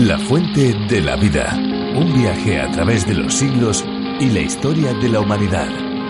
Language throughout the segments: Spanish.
La fuente de la vida. Un viaje a través de los siglos y la historia de la humanidad.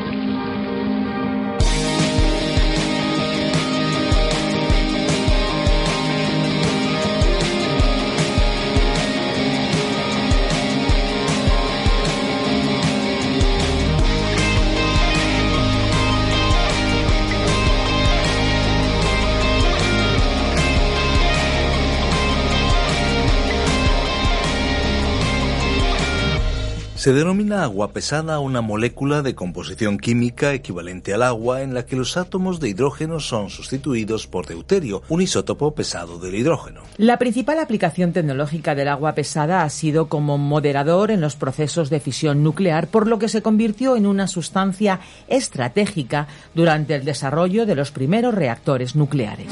Se denomina agua pesada a una molécula de composición química equivalente al agua en la que los átomos de hidrógeno son sustituidos por deuterio, un isótopo pesado del hidrógeno. La principal aplicación tecnológica del agua pesada ha sido como moderador en los procesos de fisión nuclear, por lo que se convirtió en una sustancia estratégica durante el desarrollo de los primeros reactores nucleares.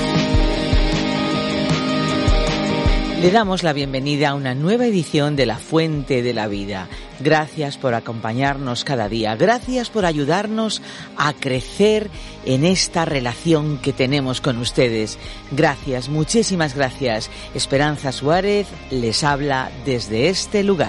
Le damos la bienvenida a una nueva edición de La Fuente de la Vida. Gracias por acompañarnos cada día. Gracias por ayudarnos a crecer en esta relación que tenemos con ustedes. Gracias, muchísimas gracias. Esperanza Suárez les habla desde este lugar.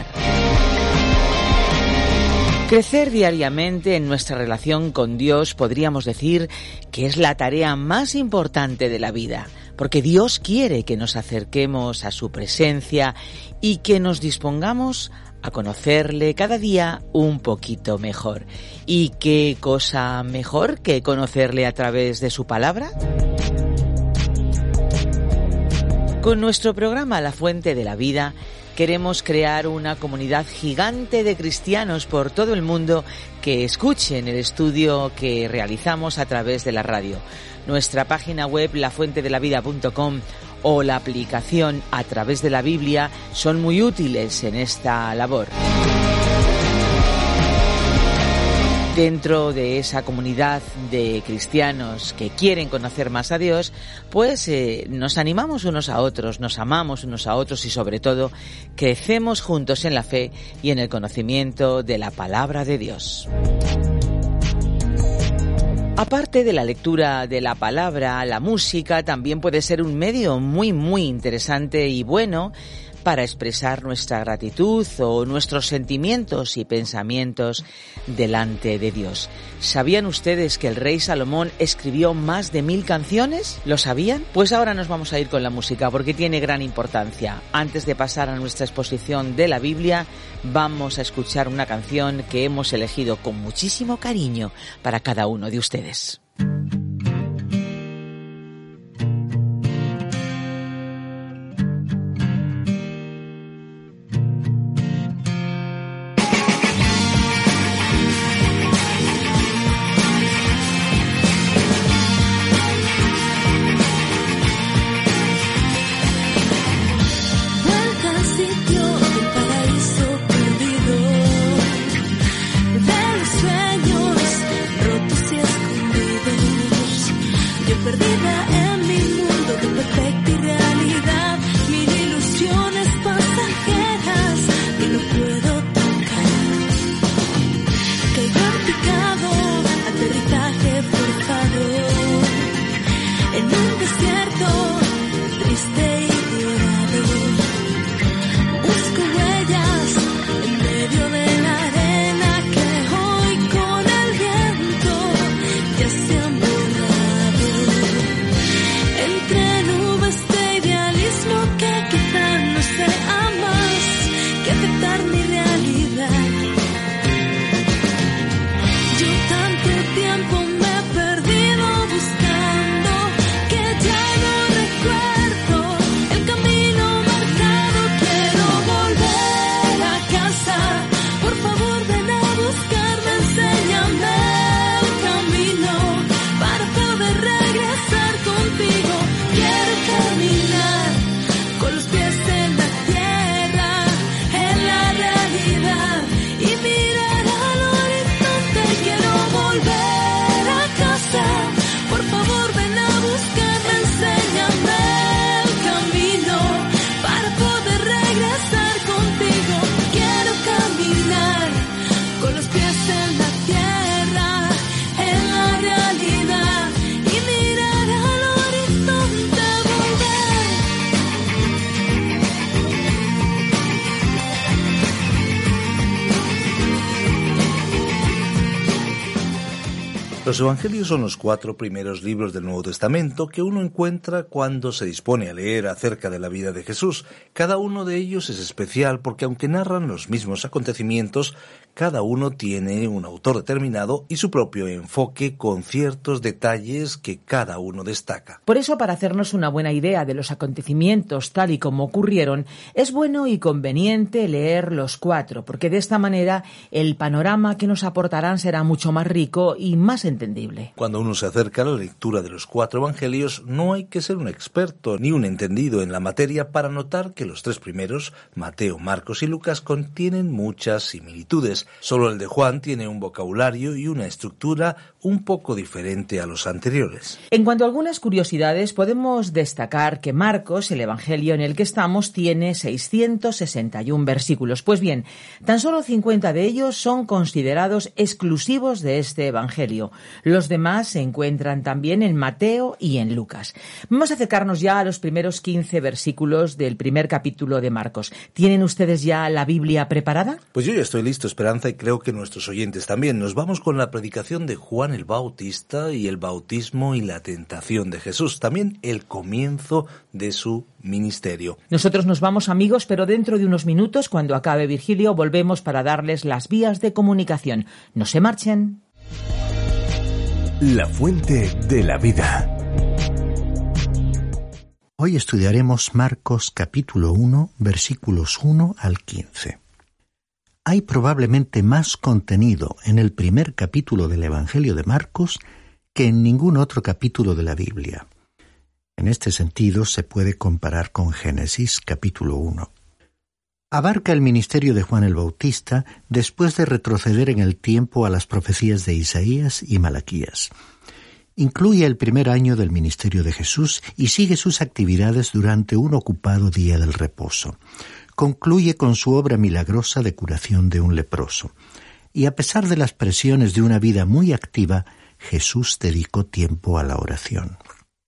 Crecer diariamente en nuestra relación con Dios podríamos decir que es la tarea más importante de la vida, porque Dios quiere que nos acerquemos a su presencia y que nos dispongamos a conocerle cada día un poquito mejor. ¿Y qué cosa mejor que conocerle a través de su palabra? Con nuestro programa La Fuente de la Vida queremos crear una comunidad gigante de cristianos por todo el mundo que escuchen el estudio que realizamos a través de la radio. Nuestra página web, lafuentedelavida.com, o la aplicación A Través de la Biblia son muy útiles en esta labor. Dentro de esa comunidad de cristianos que quieren conocer más a Dios, pues nos animamos unos a otros, nos amamos unos a otros y sobre todo crecemos juntos en la fe y en el conocimiento de la palabra de Dios. Aparte de la lectura de la palabra, la música también puede ser un medio muy interesante y bueno para expresar nuestra gratitud o nuestros sentimientos y pensamientos delante de Dios. ¿Sabían ustedes que el rey Salomón escribió más de 1000 canciones? ¿Lo sabían? Pues ahora nos vamos a ir con la música porque tiene gran importancia. Antes de pasar a nuestra exposición de la Biblia, vamos a escuchar una canción que hemos elegido con muchísimo cariño para cada uno de ustedes. Se han borrado. Los Evangelios son los 4 primeros libros del Nuevo Testamento que uno encuentra cuando se dispone a leer acerca de la vida de Jesús. Cada uno de ellos es especial porque aunque narran los mismos acontecimientos, cada uno tiene un autor determinado y su propio enfoque con ciertos detalles que cada uno destaca. Por eso, para hacernos una buena idea de los acontecimientos tal y como ocurrieron, es bueno y conveniente leer los 4, porque de esta manera el panorama que nos aportarán será mucho más rico y más entendible. Cuando uno se acerca a la lectura de los 4 Evangelios, no hay que ser un experto ni un entendido en la materia para notar que los 3 primeros, Mateo, Marcos y Lucas, contienen muchas similitudes. Solo el de Juan tiene un vocabulario y una estructura un poco diferente a los anteriores. En cuanto a algunas curiosidades, podemos destacar que Marcos, el evangelio en el que estamos, tiene 661 versículos. Pues bien, tan solo 50 de ellos son considerados exclusivos de este evangelio. Los demás se encuentran también en Mateo y en Lucas. Vamos a acercarnos ya a los primeros 15 versículos del primer capítulo de Marcos. ¿Tienen ustedes ya la Biblia preparada? Pues yo ya estoy listo, Esperanza, y creo que nuestros oyentes también. Nos vamos con la predicación de Juan el Bautista y el bautismo y la tentación de Jesús. También el comienzo de su ministerio. Nosotros nos vamos, amigos, pero dentro de unos minutos, cuando acabe Virgilio, volvemos para darles las vías de comunicación. No se marchen. La fuente de la vida. Hoy estudiaremos Marcos capítulo 1, versículos 1 al 15. Hay probablemente más contenido en el primer capítulo del Evangelio de Marcos que en ningún otro capítulo de la Biblia. En este sentido se puede comparar con Génesis capítulo 1. Abarca el ministerio de Juan el Bautista después de retroceder en el tiempo a las profecías de Isaías y Malaquías. Incluye el primer año del ministerio de Jesús y sigue sus actividades durante un ocupado día del reposo. Concluye con su obra milagrosa de curación de un leproso. Y a pesar de las presiones de una vida muy activa, Jesús dedicó tiempo a la oración.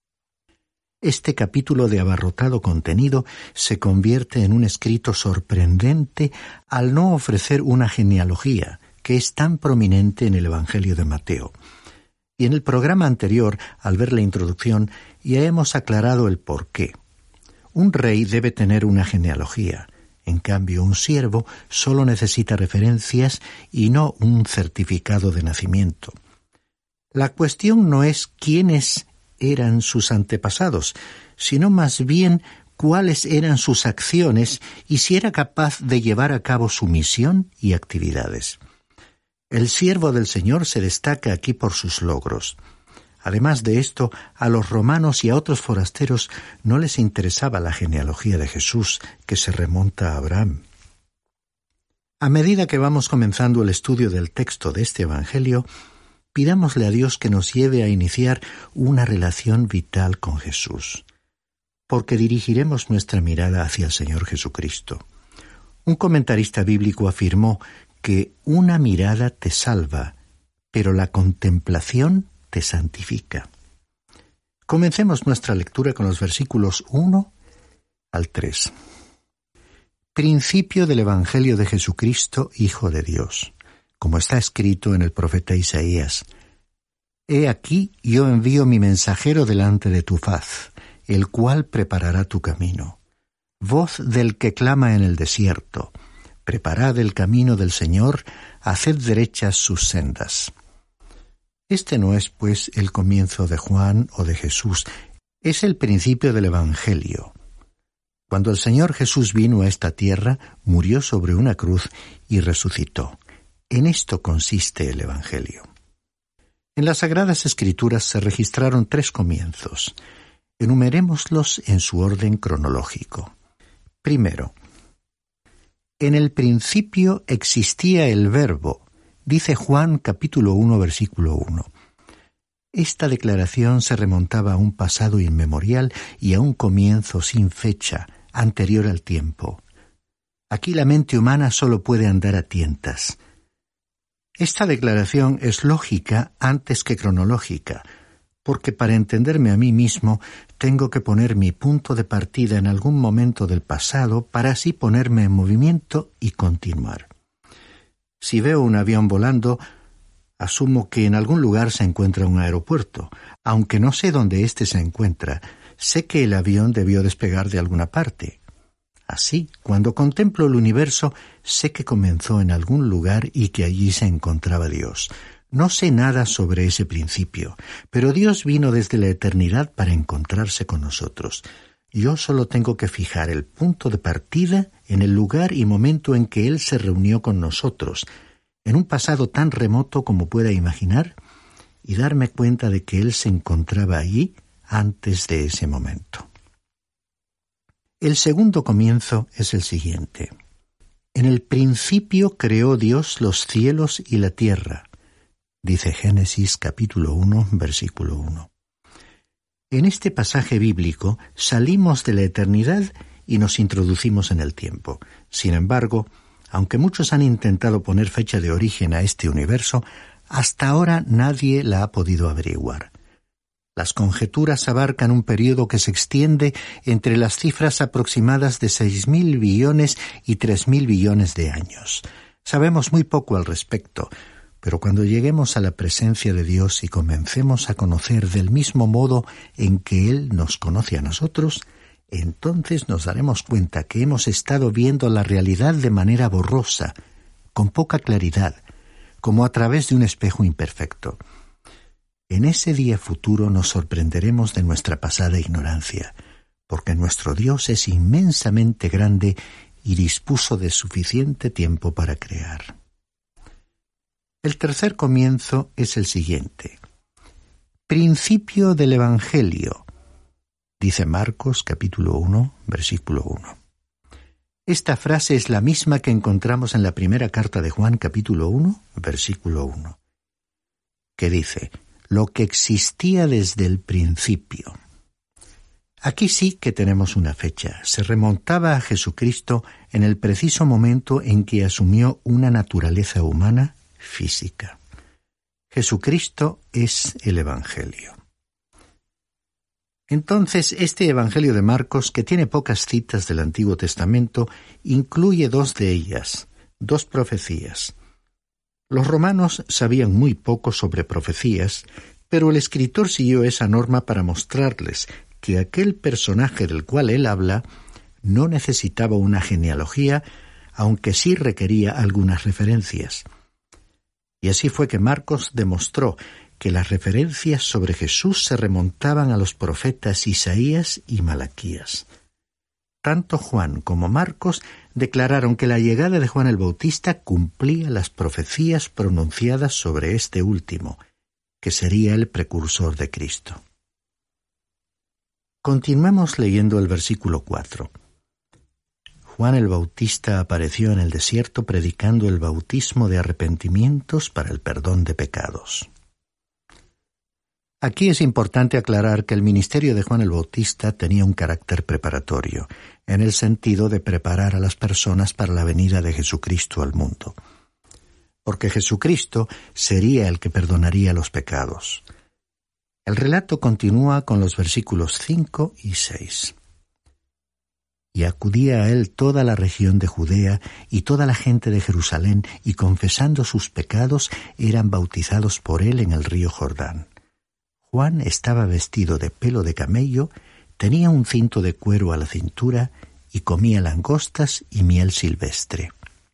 Este capítulo de abarrotado contenido se convierte en un escrito sorprendente al no ofrecer una genealogía, que es tan prominente en el Evangelio de Mateo. Y en el programa anterior, al ver la introducción, ya hemos aclarado el porqué. Un rey debe tener una genealogía. En cambio, un siervo solo necesita referencias y no un certificado de nacimiento. La cuestión no es quiénes eran sus antepasados, sino más bien cuáles eran sus acciones y si era capaz de llevar a cabo su misión y actividades. El siervo del Señor se destaca aquí por sus logros. Además de esto, a los romanos y a otros forasteros no les interesaba la genealogía de Jesús, que se remonta a Abraham. A medida que vamos comenzando el estudio del texto de este Evangelio, pidámosle a Dios que nos lleve a iniciar una relación vital con Jesús, porque dirigiremos nuestra mirada hacia el Señor Jesucristo. Un comentarista bíblico afirmó que una mirada te salva, pero la contemplación te santifica. Comencemos nuestra lectura con los versículos 1 al 3. Principio del Evangelio de Jesucristo, Hijo de Dios, como está escrito en el profeta Isaías. He aquí, yo envío mi mensajero delante de tu faz, el cual preparará tu camino. Voz del que clama en el desierto, preparad el camino del Señor, haced derechas sus sendas. Este no es, pues, el comienzo de Juan o de Jesús, es el principio del Evangelio. Cuando el Señor Jesús vino a esta tierra, murió sobre una cruz y resucitó. En esto consiste el Evangelio. En las Sagradas Escrituras se registraron 3 comienzos. Enumerémoslos en su orden cronológico. Primero, en el principio existía el Verbo, dice Juan capítulo 1, versículo 1. Esta declaración se remontaba a un pasado inmemorial y a un comienzo sin fecha, anterior al tiempo. Aquí la mente humana solo puede andar a tientas. Esta declaración es lógica antes que cronológica, porque para entenderme a mí mismo tengo que poner mi punto de partida en algún momento del pasado para así ponerme en movimiento y continuar. Si veo un avión volando, Asumo que en algún lugar se encuentra un aeropuerto. Aunque no sé dónde éste se encuentra, sé que el avión debió despegar de alguna parte. Así, cuando contemplo el universo, sé que comenzó en algún lugar y que allí se encontraba Dios. No sé nada sobre ese principio, pero Dios vino desde la eternidad para encontrarse con nosotros. Yo solo tengo que fijar el punto de partida en el lugar y momento en que Él se reunió con nosotros, en un pasado tan remoto como pueda imaginar, y darme cuenta de que Él se encontraba allí antes de ese momento. El segundo comienzo es el siguiente. En el principio creó Dios los cielos y la tierra, dice Génesis capítulo 1, versículo 1. En este pasaje bíblico salimos de la eternidad y nos introducimos en el tiempo. Sin embargo, aunque muchos han intentado poner fecha de origen a este universo, hasta ahora nadie la ha podido averiguar. Las conjeturas abarcan un periodo que se extiende entre las cifras aproximadas de 6.000 billones y 3.000 billones de años. Sabemos muy poco al respecto, pero cuando lleguemos a la presencia de Dios y comencemos a conocer del mismo modo en que Él nos conoce a nosotros, entonces nos daremos cuenta que hemos estado viendo la realidad de manera borrosa, con poca claridad, como a través de un espejo imperfecto. En ese día futuro nos sorprenderemos de nuestra pasada ignorancia, porque nuestro Dios es inmensamente grande y dispuso de suficiente tiempo para crear. El tercer comienzo es el siguiente. Principio del Evangelio, dice Marcos capítulo 1, versículo 1. Esta frase es la misma que encontramos en la primera carta de Juan capítulo 1, versículo 1, que dice: lo que existía desde el principio. Aquí sí que tenemos una fecha. Se remontaba a Jesucristo en el preciso momento en que asumió una naturaleza humana física. Jesucristo es el Evangelio. Entonces, este Evangelio de Marcos, que tiene pocas citas del Antiguo Testamento, incluye dos de ellas, dos profecías. Los romanos sabían muy poco sobre profecías, pero el escritor siguió esa norma para mostrarles que aquel personaje del cual él habla no necesitaba una genealogía, aunque sí requería algunas referencias. Y así fue que Marcos demostró que las referencias sobre Jesús se remontaban a los profetas Isaías y Malaquías. Tanto Juan como Marcos declararon que la llegada de Juan el Bautista cumplía las profecías pronunciadas sobre este último, que sería el precursor de Cristo. Continuemos leyendo el versículo 4. Juan el Bautista apareció en el desierto predicando el bautismo de arrepentimientos para el perdón de pecados. Aquí es importante aclarar que el ministerio de Juan el Bautista tenía un carácter preparatorio, en el sentido de preparar a las personas para la venida de Jesucristo al mundo. Porque Jesucristo sería el que perdonaría los pecados. El relato continúa con los versículos 5 y 6. Y acudía a él toda la región de Judea y toda la gente de Jerusalén, y confesando sus pecados eran bautizados por él en el río Jordán. Juan estaba vestido de pelo de camello, tenía un cinto de cuero a la cintura y comía langostas y miel silvestre.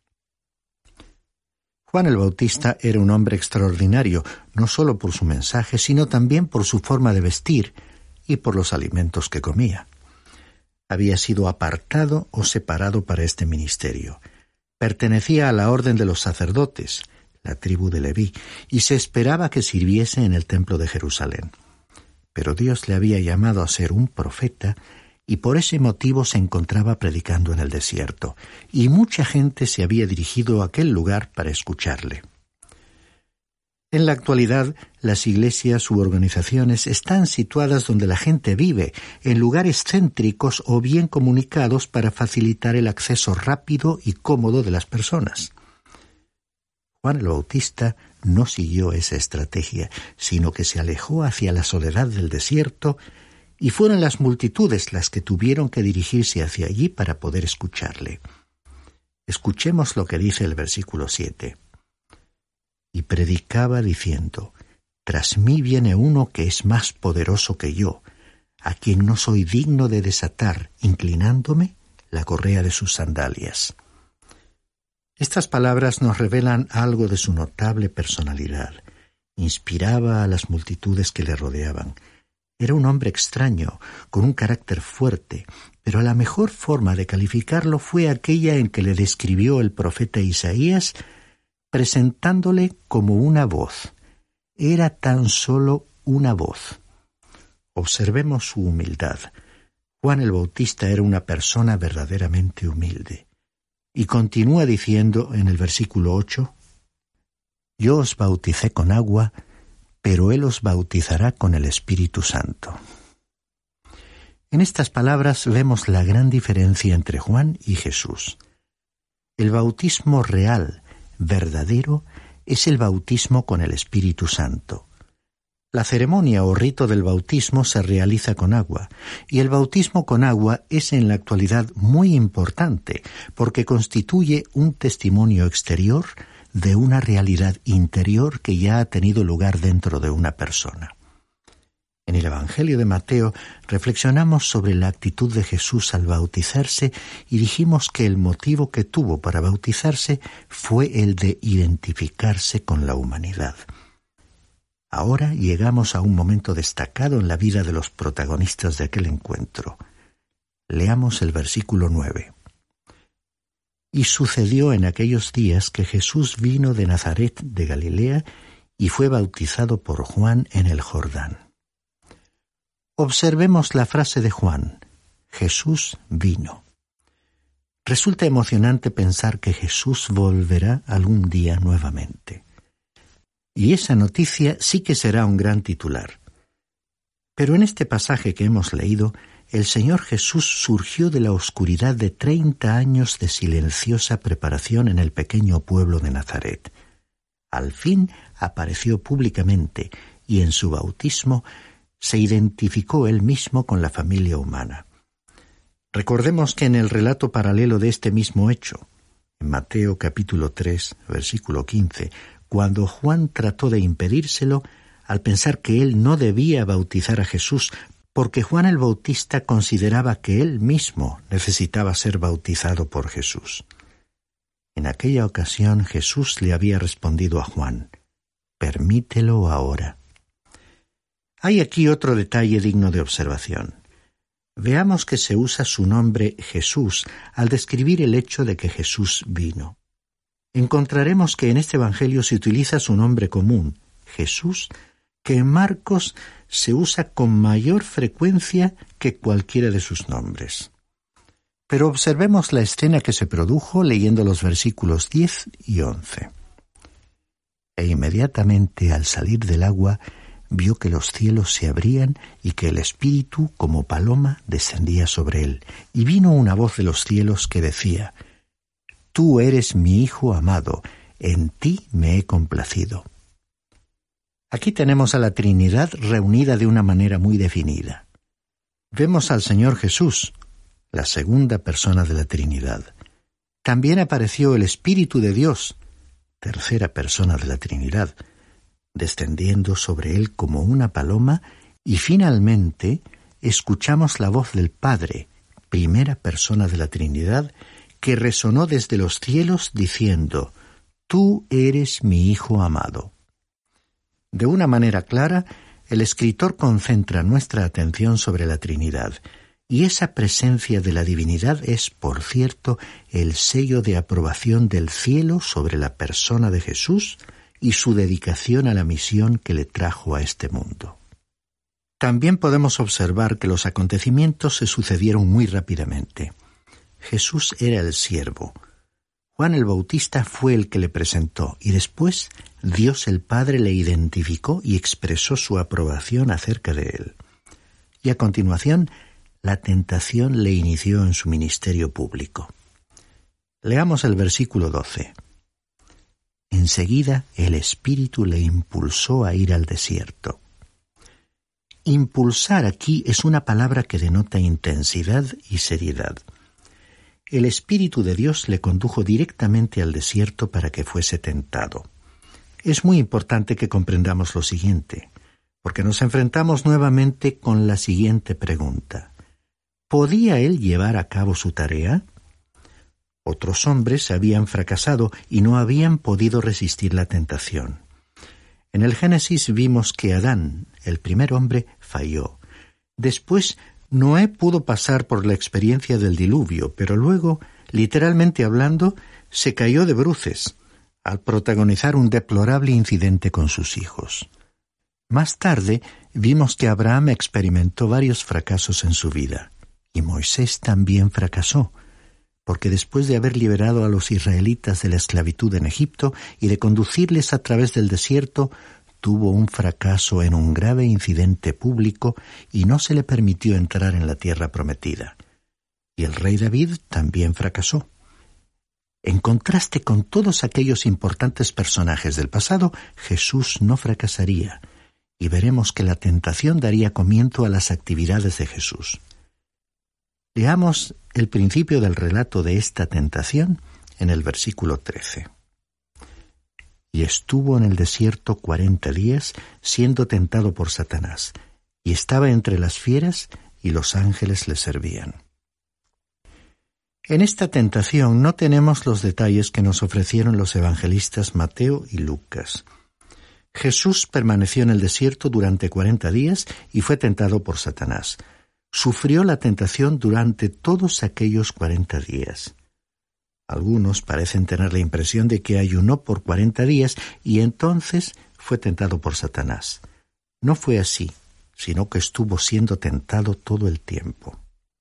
Juan el Bautista era un hombre extraordinario, no solo por su mensaje, sino también por su forma de vestir y por los alimentos que comía. Había sido apartado o separado para este ministerio. Pertenecía a la orden de los sacerdotes, la tribu de Leví, y se esperaba que sirviese en el templo de Jerusalén. Pero Dios le había llamado a ser un profeta, y por ese motivo se encontraba predicando en el desierto, y mucha gente se había dirigido a aquel lugar para escucharle. En la actualidad, las iglesias u organizaciones están situadas donde la gente vive, en lugares céntricos o bien comunicados para facilitar el acceso rápido y cómodo de las personas. Juan el Bautista no siguió esa estrategia, sino que se alejó hacia la soledad del desierto, y fueron las multitudes las que tuvieron que dirigirse hacia allí para poder escucharle. Escuchemos lo que dice el versículo 7. y predicaba diciendo: «Tras mí viene uno que es más poderoso que yo, a quien no soy digno de desatar, inclinándome, la correa de sus sandalias». Estas palabras nos revelan algo de su notable personalidad. Inspiraba a las multitudes que le rodeaban. Era un hombre extraño, con un carácter fuerte, pero la mejor forma de calificarlo fue aquella en que le describió el profeta Isaías, presentándole como una voz. Era tan solo una voz. Observemos su humildad. Juan el Bautista era una persona verdaderamente humilde. Y continúa diciendo en el versículo 8: «Yo os bauticé con agua, pero Él os bautizará con el Espíritu Santo». En estas palabras vemos la gran diferencia entre Juan y Jesús. El bautismo real, verdadero, es el bautismo con el Espíritu Santo. La ceremonia o rito del bautismo se realiza con agua, y el bautismo con agua es en la actualidad muy importante porque constituye un testimonio exterior de una realidad interior que ya ha tenido lugar dentro de una persona. En el Evangelio de Mateo reflexionamos sobre la actitud de Jesús al bautizarse y dijimos que el motivo que tuvo para bautizarse fue el de identificarse con la humanidad. Ahora llegamos a un momento destacado en la vida de los protagonistas de aquel encuentro. Leamos el versículo 9. «Y sucedió en aquellos días que Jesús vino de Nazaret de Galilea y fue bautizado por Juan en el Jordán». Observemos la frase de Juan: Jesús vino. Resulta emocionante pensar que Jesús volverá algún día nuevamente. Y esa noticia sí que será un gran titular. Pero en este pasaje que hemos leído, el Señor Jesús surgió de la oscuridad de 30 años de silenciosa preparación en el pequeño pueblo de Nazaret. Al fin apareció públicamente y en su bautismo se identificó él mismo con la familia humana. Recordemos que en el relato paralelo de este mismo hecho, en Mateo capítulo 3, versículo 15, cuando Juan trató de impedírselo al pensar que él no debía bautizar a Jesús, porque Juan el Bautista consideraba que él mismo necesitaba ser bautizado por Jesús. En aquella ocasión Jesús le había respondido a Juan: «Permítelo ahora». Hay aquí otro detalle digno de observación. Veamos que se usa su nombre Jesús al describir el hecho de que Jesús vino. Encontraremos que en este Evangelio se utiliza su nombre común, Jesús, que en Marcos se usa con mayor frecuencia que cualquiera de sus nombres. Pero observemos la escena que se produjo leyendo los versículos 10 y 11. «E inmediatamente al salir del agua, vio que los cielos se abrían y que el Espíritu, como paloma, descendía sobre él. Y vino una voz de los cielos que decía: Tú eres mi Hijo amado, en ti me he complacido». Aquí tenemos a la Trinidad reunida de una manera muy definida. Vemos al Señor Jesús, la segunda persona de la Trinidad. También apareció el Espíritu de Dios, tercera persona de la Trinidad, descendiendo sobre él como una paloma, y finalmente escuchamos la voz del Padre, primera persona de la Trinidad, que resonó desde los cielos diciendo: Tú eres mi Hijo amado. De una manera clara, el escritor concentra nuestra atención sobre la Trinidad, y esa presencia de la divinidad es, por cierto, el sello de aprobación del cielo sobre la persona de Jesús y su dedicación a la misión que le trajo a este mundo. También podemos observar que los acontecimientos se sucedieron muy rápidamente. Jesús era el siervo. Juan el Bautista fue el que le presentó, y después Dios el Padre le identificó y expresó su aprobación acerca de él. Y a continuación, la tentación le inició en su ministerio público. Leamos el versículo 12. Enseguida el Espíritu le impulsó a ir al desierto. Impulsar aquí es una palabra que denota intensidad y seriedad. El Espíritu de Dios le condujo directamente al desierto para que fuese tentado. es muy importante que comprendamos lo siguiente, porque nos enfrentamos nuevamente con la siguiente pregunta. ¿Podía él llevar a cabo su tarea? Otros hombres habían fracasado y no habían podido resistir la tentación. En el Génesis vimos que Adán, el primer hombre, falló. Después, Noé pudo pasar por la experiencia del diluvio, pero luego, literalmente hablando, se cayó de bruces al protagonizar un deplorable incidente con sus hijos. Más tarde, vimos que Abraham experimentó varios fracasos en su vida, y Moisés también fracasó, porque después de haber liberado a los israelitas de la esclavitud en Egipto y de conducirles a través del desierto, tuvo un fracaso en un grave incidente público y no se le permitió entrar en la tierra prometida. Y el rey David también fracasó. En contraste con todos aquellos importantes personajes del pasado, Jesús no fracasaría, y veremos que la tentación daría comienzo a las actividades de Jesús. Leamos el principio del relato de esta tentación en el versículo 13. Y estuvo en el desierto 40 días, siendo tentado por Satanás, y estaba entre las fieras, y los ángeles le servían. En esta tentación no tenemos los detalles que nos ofrecieron los evangelistas Mateo y Lucas. Jesús permaneció en el desierto durante 40 días y fue tentado por Satanás. Sufrió la tentación durante todos aquellos 40 días. Algunos parecen tener la impresión de que ayunó por 40 días y entonces fue tentado por Satanás. No fue así, sino que estuvo siendo tentado todo el tiempo.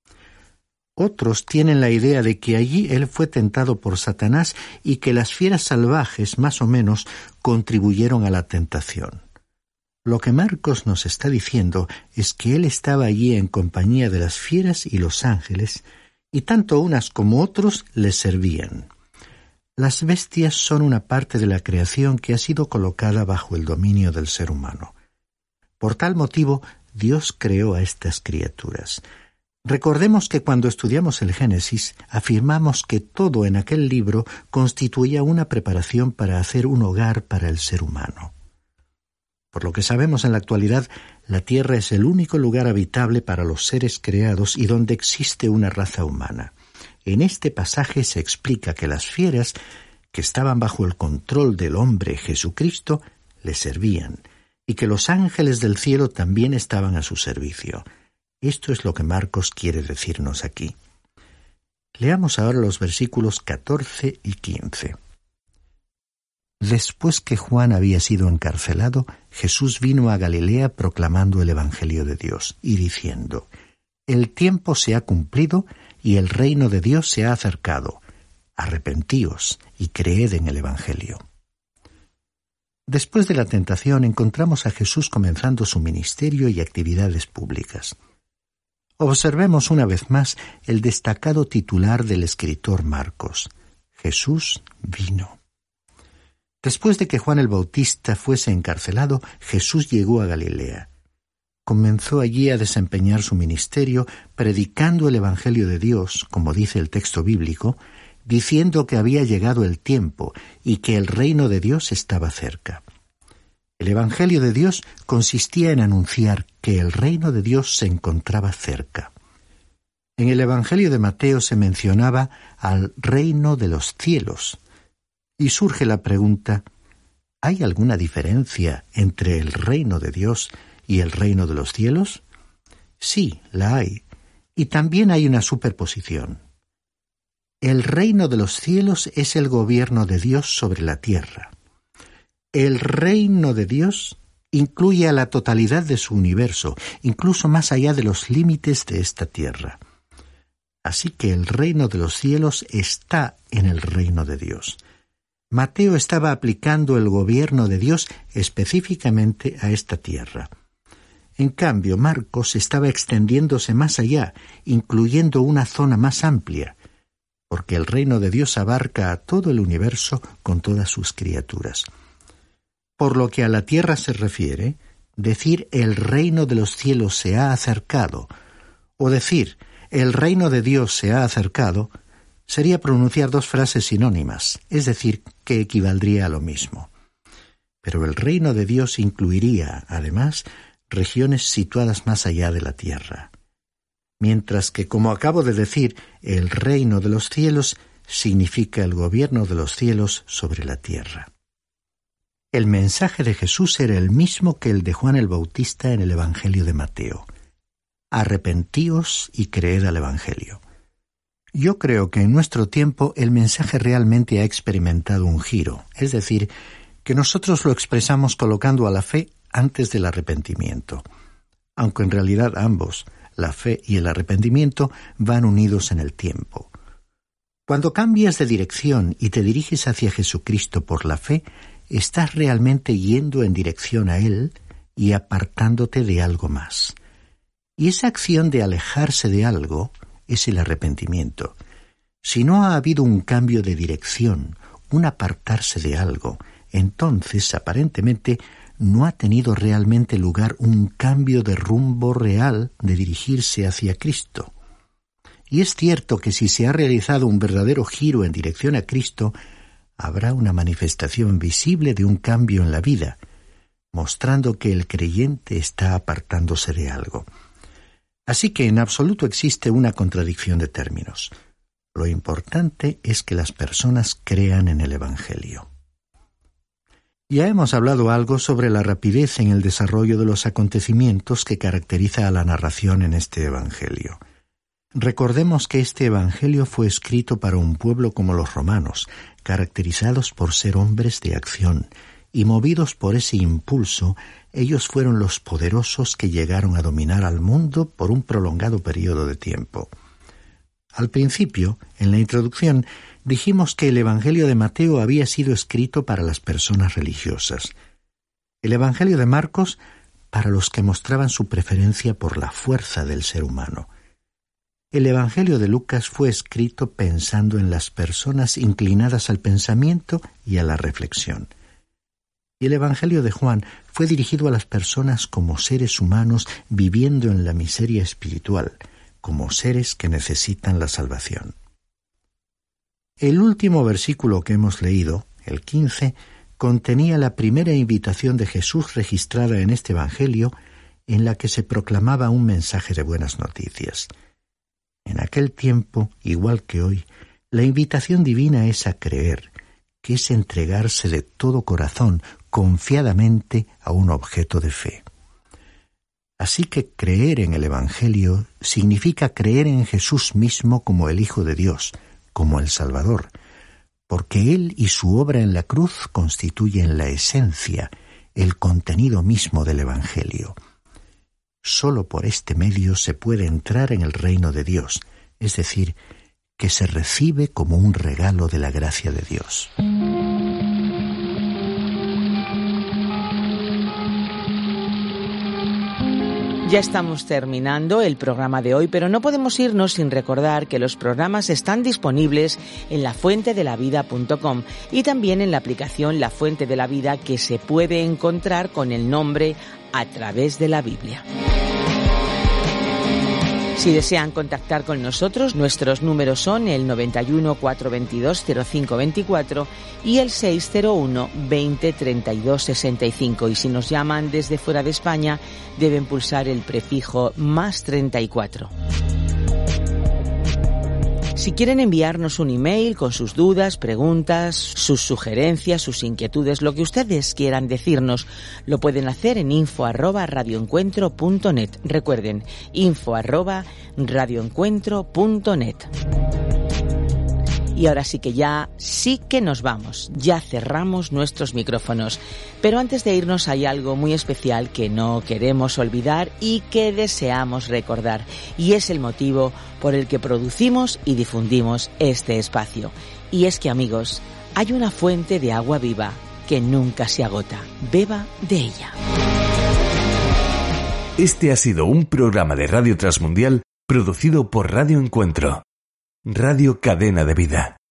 Otros tienen la idea de que allí él fue tentado por Satanás y que las fieras salvajes, más o menos, contribuyeron a la tentación. Lo que Marcos nos está diciendo es que él estaba allí en compañía de las fieras y los ángeles, y tanto unas como otros le servían. Las bestias son una parte de la creación que ha sido colocada bajo el dominio del ser humano. Por tal motivo, Dios creó a estas criaturas. Recordemos que cuando estudiamos el Génesis, afirmamos que todo en aquel libro constituía una preparación para hacer un hogar para el ser humano. Por lo que sabemos en la actualidad, la Tierra es el único lugar habitable para los seres creados y donde existe una raza humana. En este pasaje se explica que las fieras, que estaban bajo el control del hombre Jesucristo, le servían, y que los ángeles del cielo también estaban a su servicio. Esto es lo que Marcos quiere decirnos aquí. Leamos ahora los versículos 14 y 15. Después que Juan había sido encarcelado, Jesús vino a Galilea proclamando el Evangelio de Dios y diciendo: El tiempo se ha cumplido y el reino de Dios se ha acercado. Arrepentíos y creed en el Evangelio. Después de la tentación encontramos a Jesús comenzando su ministerio y actividades públicas. Observemos una vez más el destacado titular del escritor Marcos: Jesús vino. Después de que Juan el Bautista fuese encarcelado, Jesús llegó a Galilea. Comenzó allí a desempeñar su ministerio, predicando el Evangelio de Dios, como dice el texto bíblico, diciendo que había llegado el tiempo y que el reino de Dios estaba cerca. El Evangelio de Dios consistía en anunciar que el reino de Dios se encontraba cerca. En el Evangelio de Mateo se mencionaba al reino de los cielos, y surge la pregunta: ¿hay alguna diferencia entre el reino de Dios y el reino de los cielos? Sí, la hay, y también hay una superposición. El reino de los cielos es el gobierno de Dios sobre la tierra. El reino de Dios incluye a la totalidad de su universo, incluso más allá de los límites de esta tierra. Así que el reino de los cielos está en el reino de Dios. Mateo estaba aplicando el gobierno de Dios específicamente a esta tierra. En cambio, Marcos estaba extendiéndose más allá, incluyendo una zona más amplia, porque el reino de Dios abarca a todo el universo con todas sus criaturas. Por lo que a la tierra se refiere, decir el reino de los cielos se ha acercado, o decir el reino de Dios se ha acercado, sería pronunciar dos frases sinónimas, es decir, que equivaldría a lo mismo. pero el reino de Dios incluiría, además, regiones situadas más allá de la tierra. Mientras que, como acabo de decir, el reino de los cielos significa el gobierno de los cielos sobre la tierra. El mensaje de Jesús era el mismo que el de Juan el Bautista en el Evangelio de Mateo. Arrepentíos y creed al Evangelio. Yo creo que en nuestro tiempo el mensaje realmente ha experimentado un giro, es decir, que nosotros lo expresamos colocando a la fe antes del arrepentimiento, aunque en realidad ambos, la fe y el arrepentimiento, van unidos en el tiempo. Cuando cambias de dirección y te diriges hacia Jesucristo por la fe, estás realmente yendo en dirección a Él y apartándote de algo más. Y esa acción de alejarse de algo es el arrepentimiento. Si no ha habido un cambio de dirección, un apartarse de algo, entonces, aparentemente, no ha tenido realmente lugar un cambio de rumbo real de dirigirse hacia Cristo. Y es cierto que si se ha realizado un verdadero giro en dirección a Cristo, habrá una manifestación visible de un cambio en la vida, mostrando que el creyente está apartándose de algo. Así que en absoluto existe una contradicción de términos. Lo importante es que las personas crean en el Evangelio. Ya hemos hablado algo sobre la rapidez en el desarrollo de los acontecimientos que caracteriza a la narración en este Evangelio. Recordemos que este Evangelio fue escrito para un pueblo como los romanos, caracterizados por ser hombres de acción, y movidos por ese impulso, ellos fueron los poderosos que llegaron a dominar al mundo por un prolongado periodo de tiempo. Al principio, en la introducción, dijimos que el Evangelio de Mateo había sido escrito para las personas religiosas. El Evangelio de Marcos para los que mostraban su preferencia por la fuerza del ser humano. El Evangelio de Lucas fue escrito pensando en las personas inclinadas al pensamiento y a la reflexión. Y el Evangelio de Juan fue dirigido a las personas como seres humanos viviendo en la miseria espiritual, como seres que necesitan la salvación. El último versículo que hemos leído, el 15, contenía la primera invitación de Jesús registrada en este Evangelio, en la que se proclamaba un mensaje de buenas noticias. En aquel tiempo, igual que hoy, la invitación divina es a creer, que es entregarse de todo corazón, confiadamente, a un objeto de fe. Así que creer en el Evangelio significa creer en Jesús mismo como el Hijo de Dios, como el Salvador, porque Él y su obra en la cruz constituyen la esencia, el contenido mismo del Evangelio. Solo por este medio se puede entrar en el reino de Dios, es decir, que se recibe como un regalo de la gracia de Dios. Ya estamos terminando el programa de hoy, pero no podemos irnos sin recordar que los programas están disponibles en lafuentedelavida.com y también en la aplicación La Fuente de la Vida, que se puede encontrar con el nombre A Través de la Biblia. Si desean contactar con nosotros, nuestros números son el 91 422 0524 y el 601 20 32 65. Y si nos llaman desde fuera de España, deben pulsar el prefijo +34. Si quieren enviarnos un email con sus dudas, preguntas, sus sugerencias, sus inquietudes, lo que ustedes quieran decirnos, lo pueden hacer en info@radioencuentro.net. Recuerden, info@radioencuentro.net. Y ahora sí que nos vamos, ya cerramos nuestros micrófonos. Pero antes de irnos hay algo muy especial que no queremos olvidar y que deseamos recordar. Y es el motivo por el que producimos y difundimos este espacio. Y es que, amigos, hay una fuente de agua viva que nunca se agota. Beba de ella. Este ha sido un programa de Radio Transmundial producido por Radio Encuentro, Radio Cadena de Vida.